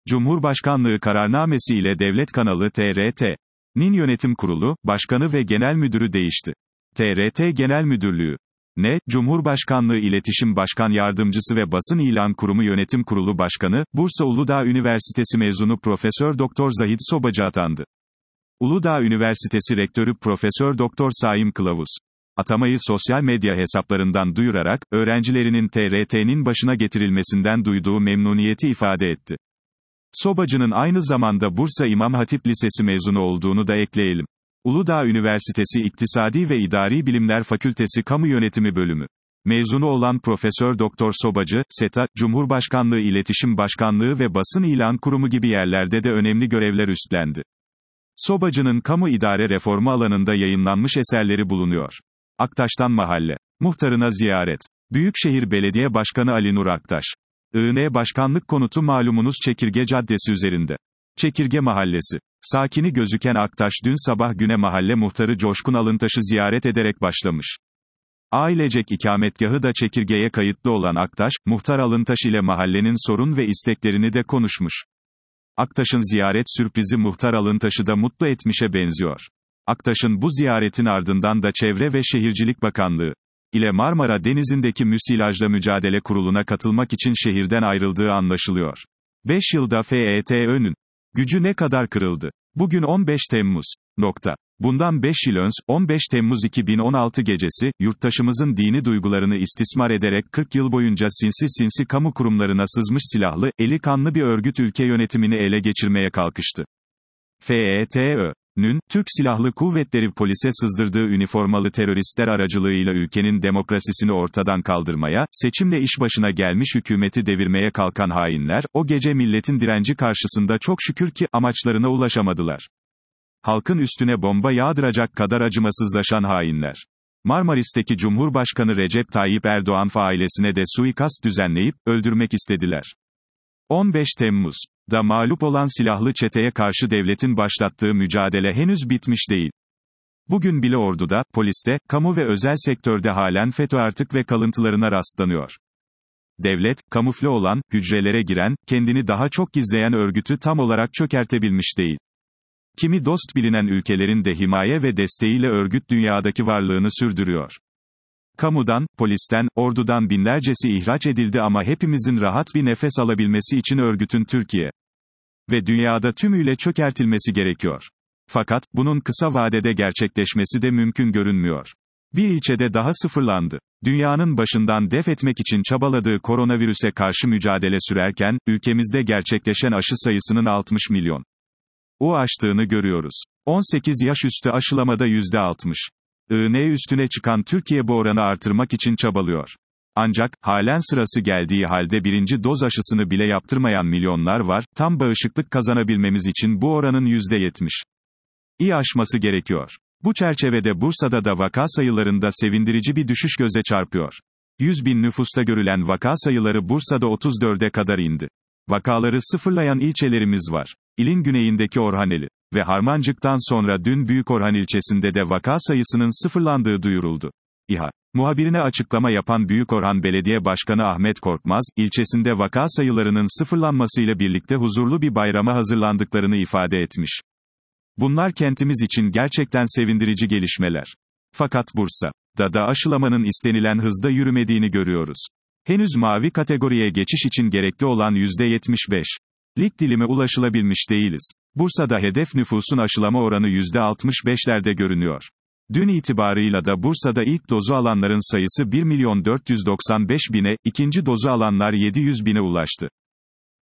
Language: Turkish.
Cumhurbaşkanlığı kararnamesi ile Devlet Kanalı TRT'nin yönetim kurulu, başkanı ve genel müdürü değişti. TRT Genel Müdürlüğü. Cumhurbaşkanlığı İletişim Başkan Yardımcısı ve Basın İlan Kurumu Yönetim Kurulu Başkanı, Bursa Uludağ Üniversitesi mezunu Profesör Doktor Zahid Sobacı atandı. Uludağ Üniversitesi Rektörü Profesör Doktor Saim Kılavuz, atamayı sosyal medya hesaplarından duyurarak, öğrencilerinin TRT'nin başına getirilmesinden duyduğu memnuniyeti ifade etti. Sobacı'nın aynı zamanda Bursa İmam Hatip Lisesi mezunu olduğunu da ekleyelim. Uludağ Üniversitesi İktisadi ve İdari Bilimler Fakültesi Kamu Yönetimi Bölümü mezunu olan Profesör Doktor Sobacı, SETA, Cumhurbaşkanlığı İletişim Başkanlığı ve Basın İlan Kurumu gibi yerlerde de önemli görevler üstlendi. Sobacı'nın kamu idare reformu alanında yayınlanmış eserleri bulunuyor. Aktaş'tan mahalle. Muhtarına ziyaret. Büyükşehir Belediye Başkanı Ali Nur Aktaş. İN Başkanlık konutu malumunuz Çekirge Caddesi üzerinde. Çekirge Mahallesi. Sakini gözüken Aktaş dün sabah güne mahalle muhtarı Coşkun Alıntaş'ı ziyaret ederek başlamış. Ailecek ikametgahı da Çekirge'ye kayıtlı olan Aktaş, muhtar Alıntaş ile mahallenin sorun ve isteklerini de konuşmuş. Aktaş'ın ziyaret sürprizi muhtar Alıntaş'ı da mutlu etmişe benziyor. Aktaş'ın bu ziyaretin ardından da Çevre ve Şehircilik Bakanlığı ile Marmara Denizi'ndeki müsilajla mücadele kuruluna katılmak için şehirden ayrıldığı anlaşılıyor. 5 yılda FETÖ'nün gücü ne kadar kırıldı? Bugün 15 Temmuz. Bundan 5 yıl önce, 15 Temmuz 2016 gecesi, yurttaşımızın dini duygularını istismar ederek 40 yıl boyunca sinsi kamu kurumlarına sızmış silahlı, eli kanlı bir örgüt ülke yönetimini ele geçirmeye kalkıştı. FETÖ'nün, Türk Silahlı Kuvvetleri polise sızdırdığı üniformalı teröristler aracılığıyla ülkenin demokrasisini ortadan kaldırmaya, seçimle iş başına gelmiş hükümeti devirmeye kalkan hainler, o gece milletin direnci karşısında çok şükür ki, amaçlarına ulaşamadılar. Halkın üstüne bomba yağdıracak kadar acımasızlaşan hainler. Marmaris'teki Cumhurbaşkanı Recep Tayyip Erdoğan ailesine de suikast düzenleyip, öldürmek istediler. 15 Temmuz'da mağlup olan silahlı çeteye karşı devletin başlattığı mücadele henüz bitmiş değil. Bugün bile orduda, poliste, kamu ve özel sektörde halen FETÖ artık ve kalıntılarına rastlanıyor. Devlet, kamufle olan, hücrelere giren, kendini daha çok gizleyen örgütü tam olarak çökertebilmiş değil. Kimi dost bilinen ülkelerin de himaye ve desteğiyle örgüt dünyadaki varlığını sürdürüyor. Kamudan, polisten, ordudan binlercesi ihraç edildi ama hepimizin rahat bir nefes alabilmesi için örgütün Türkiye ve dünyada tümüyle çökertilmesi gerekiyor. Fakat, bunun kısa vadede gerçekleşmesi de mümkün görünmüyor. Bir ilçede daha sıfırlandı. Dünyanın başından def etmek için çabaladığı koronavirüse karşı mücadele sürerken, ülkemizde gerçekleşen aşı sayısının 60 milyon aştığını görüyoruz. 18 yaş üstü aşılamada %60. İN üstüne çıkan Türkiye bu oranı artırmak için çabalıyor. Ancak, halen sırası geldiği halde birinci doz aşısını bile yaptırmayan milyonlar var, tam bağışıklık kazanabilmemiz için bu oranın %70. aşması gerekiyor. Bu çerçevede Bursa'da da vaka sayılarında sevindirici bir düşüş göze çarpıyor. 100 bin nüfusta görülen vaka sayıları Bursa'da 34'e kadar indi. Vakaları sıfırlayan ilçelerimiz var. İlin güneyindeki Orhaneli ve Harmancık'tan sonra dün Büyükorhan ilçesinde de vaka sayısının sıfırlandığı duyuruldu. İHA muhabirine açıklama yapan Büyükorhan Belediye Başkanı Ahmet Korkmaz, ilçesinde vaka sayılarının sıfırlanmasıyla birlikte huzurlu bir bayrama hazırlandıklarını ifade etmiş. Bunlar kentimiz için gerçekten sevindirici gelişmeler. Fakat Bursa'da da aşılamanın istenilen hızda yürümediğini görüyoruz. Henüz mavi kategoriye geçiş için gerekli olan %75. lik dilime ulaşılabilmiş değiliz. Bursa'da hedef nüfusun aşılama oranı %65'lerde görünüyor. Dün itibarıyla da Bursa'da ilk dozu alanların sayısı 1.495.000'e, ikinci dozu alanlar 700.000'e ulaştı.